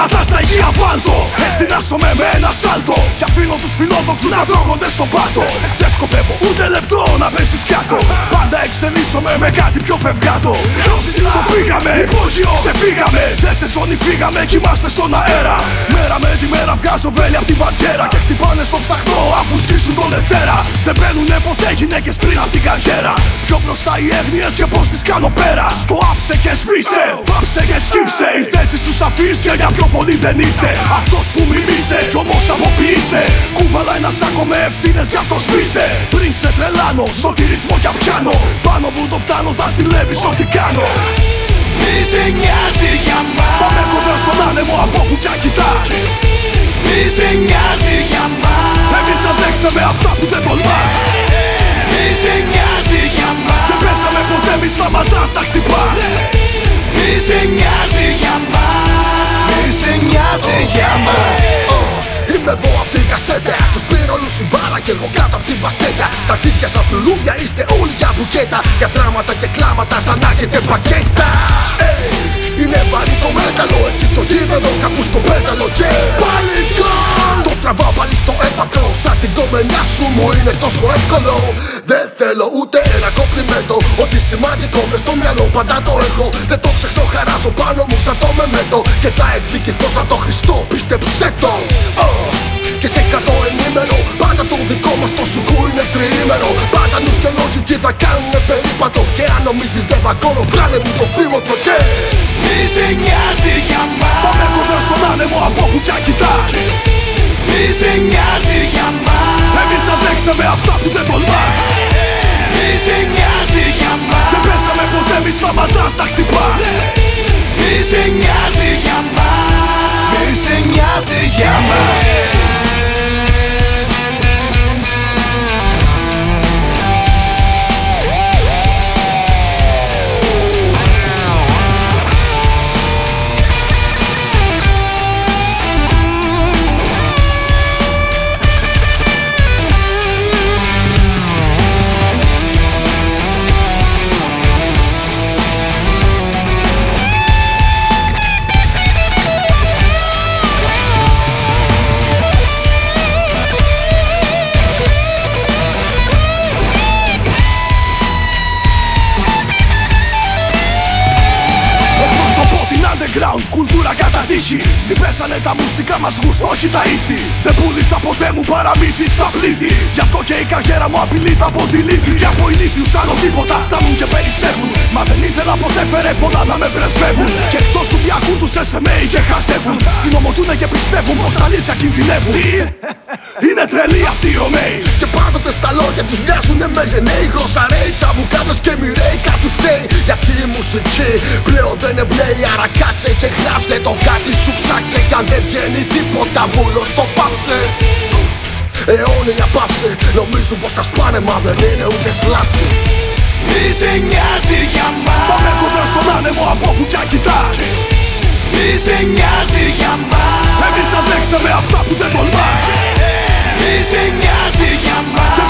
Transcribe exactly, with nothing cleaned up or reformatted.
δυνατά στα υγεία βάλτο. Εκτινάσομαι με ένα σάλτο κι αφήνω τους φιλόδοξους να τρώγονται στον πάτο. Δεν σκοπεύω ούτε λεπτό να πέσεις κάτω. Πάντα εξελίσσομαι με κάτι πιο φευγάτο. Ψηλά πήγαμε, υπόγειο ξεφύγαμε. Δεν σε ζώνη φύγαμε κι είμαστε στον αέρα. Μέρα με τη μέρα βγάζω βέλη απ' την πατζέρα και χτυπάνε στο ψαχνό αφού σκίσουν τον εθέρα. Δεν μπαίνουνε ποτέ γυναίκες πριν απ' την καριέρα. Πιο μπροστά οι έγνοιες και πως τις κάνω πέρα. Το άψε και σβήσε, πάψε και σκύψε. Η θέση σου σαφής και για πιο πολύ δεν είσαι. Αυτός που μιμήσε κι όμως αποποιείσαι. Κούβαλα ένα σάκο με ευθύνες γι' αυτό σβήσε. Πριν σε τρελάνω, στο τη ρυθμό κι απιάνω. Πάνω που το φτάνω θα συλλεύεις ό,τι κάνω. Μη σε νοιάζει για μας. Πάμε κοντά στον άνεμο από όπου κι αν κοιτάς. Μη σε νοιάζει για μας. Εμείς αντέξαμε αυτά που δεν τολμάς. Μη σε νοιάζει για μας. Δεν πέσαμε ποτέ, μη σταματάς να χτυπάς. Μη σε νοιάζει για μας. Μη σε νοιάζει για μας. Είμαι εδώ απ' την κασέτα. Τους πήρω όλους η μπάρα και εγώ κάτω απ' την μπασκέτα. Στα αρχίδια σας λουλούδια είστε όλοι για μπουκέτα. Για δράματα και κλάματα σαν να έχετε πακέτα. Hey, είναι βαρύ το μέταλλο εκεί στο γήπεδο κάπου στο πέταλο. Και πάλι γκολ. Το τραβάω πάλι στο έπακρο. Σαν την κομμενιά σου μου είναι τόσο εύκολο. Δεν θέλω ούτε ένα κομπλιμέντο. Ό,τι σημαντικό μες στο μυαλό πάντα το έχω. Δεν το ξεχνώ, χαράζω πάνω μου σαν το μεμέντο. Και θα εκδικηθώ σαν το Χριστό, πίστεψέ το. Oh. Και σε κρατώ ενήμερο. Πάντα το δικό μας το σουκού είναι τριήμερο. Πάντα νους και λογική θα κάνουνε περίπατο. Και αν νομίζεις δεν βαγκώνω, βγάλε μου το φήμοτρο και μη σε νοιάζει για μας. Πάμε κοντά στον άνεμο από όπου κι αν κοιτάς. Μη σε νοιάζει για μας. Εμείς αντέξαμε αυτά που δεν τολμάς. Μη σε νοιάζει για μας. Δεν πέσαμε ποτέ, μη σταματάς να χτυπάς. Μη σε νοιάζει για μας. Μη σε νοιάζει για μας. Κουλτούρα κατά τύχη. Συμπέσανε τα μουσικά μας γούστα, όχι τα ήθη. Δεν πούλησα ποτέ μου παραμύθι στα πλήθη. Γι' αυτό και η καριέρα μου απειλείται από τη λύθη. Και από ηλίθιους άλλο τίποτα φτάνουν και περισσεύουν. Μα δεν ήθελα ποτέ φέρε πολλά να με πρεσβεύουν. Και εκτός του διακούν τους ες εμ έι και χασεύουν. Συνομωτούνε και πιστεύουν πως αλήθεια κινδυνεύουν. Είναι τρελοί αυτοί οι Ρωμαίοι. Και πάντοτε στα λόγια τους μοιάζουνε με γενναίοι. Γλωσσαρέοι, τσαμπουκάδες και μοιραίοι. Κάτι φταίει γιατί η μουσική πλέον δεν εμπλέει. Άρα κάτσε και γράψε το κάτι σου, ψάξε. Κι αν δεν βγαίνει τίποτα μπούλο στο πάψε. Αιώνια πάψε. Νομίζουν πως τα σπάνε μα δεν είναι ούτε φλάση. Μη σε νοιάζει για μας. Πάμε κοντά στον άνεμο από όπου κι αν κοιτάς. Μη σε νοιάζει για μας. Εμείς αντέξαμε αυτά που δεν τολμάς. Μη σε νοιάζει για μας.